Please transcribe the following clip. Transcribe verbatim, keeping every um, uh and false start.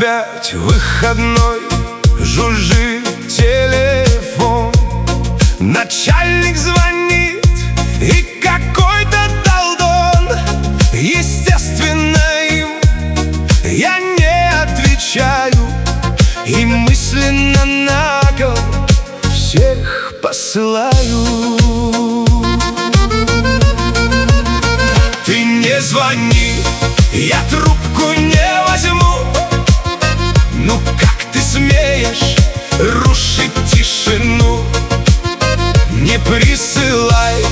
Опять выходной, жужжит телефон. Начальник звонит, и какой-то долдон. Естественно, им я не отвечаю, и мысленно на кол всех посылаю. Ты не звони, я трубку не возьму. Ну как ты смеешь рушить тишину? Не присылай